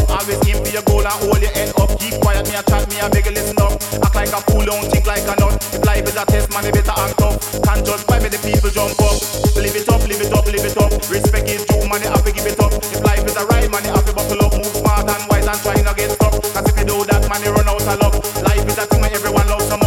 Always aim for your goal and hold your head up. Keep quiet, me a chat, me a beg you listen up. Act like a fool, don't think like a nut. If life is a test, man, you better act up. Can't judge by me, the people jump up. Live it up, live it up, live it up. Respect is due, man, you have to give it up. If life is a ride, man, you have to buckle up. Move smart and wise and try not get stuck. Cause if you do that, man, you run out of luck. Life is a thing and everyone loves some